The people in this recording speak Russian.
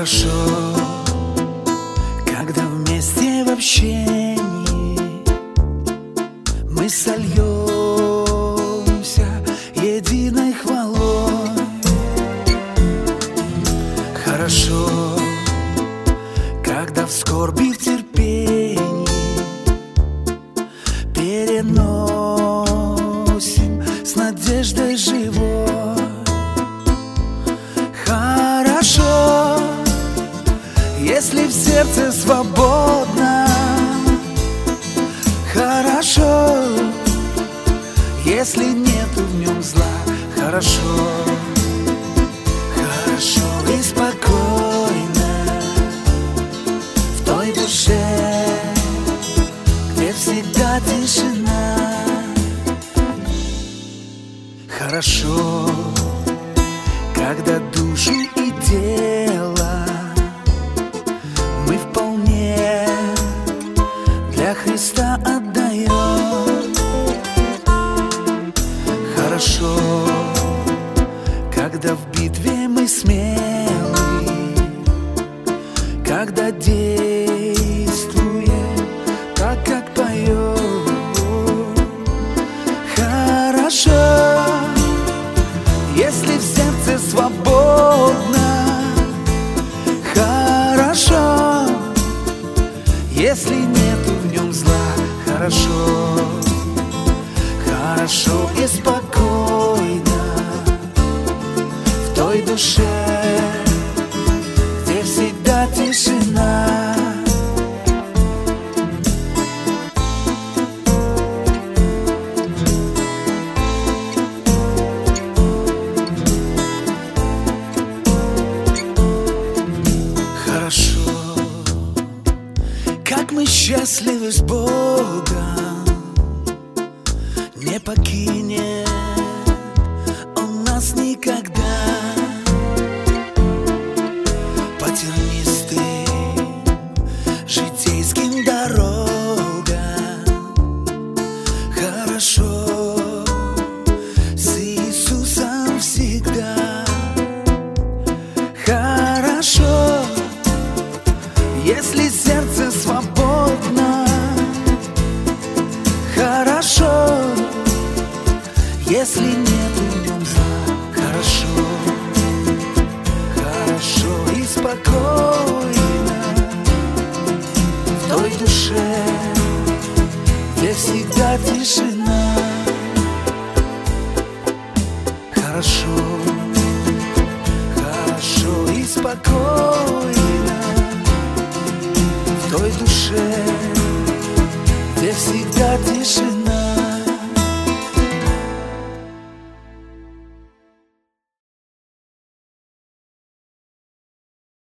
Хорошо, когда вместе в общении мы сольемся единой хвалой. Хорошо, когда в скорби, в терпении переносим с надеждой живой. Хорошо, если в сердце свободно. Хорошо, если нету в нем зла. Хорошо, хорошо и спокойно в той душе, где всегда тишина. Хорошо, когда душу и тело мы вполне для Христа отдаем. Хорошо, когда в битве мы смелы, когда действуем так, как поем. Хорошо, если в сердце свободно. Хорошо, если нету в нем зла. Хорошо, хорошо и спокойно в той душе, где всегда тишина. Хорошо, как мы счастливы с Богом, не покинет Он нас никогда. По тернистым житейским дорогам хорошо с Иисусом всегда. Хорошо, если сердце свободно. Хорошо, если нет в нем зла. Хорошо, хорошо и спокойно в той душе, где всегда тишина. Хорошо, хорошо и спокойно в той душе, где всегда тишина.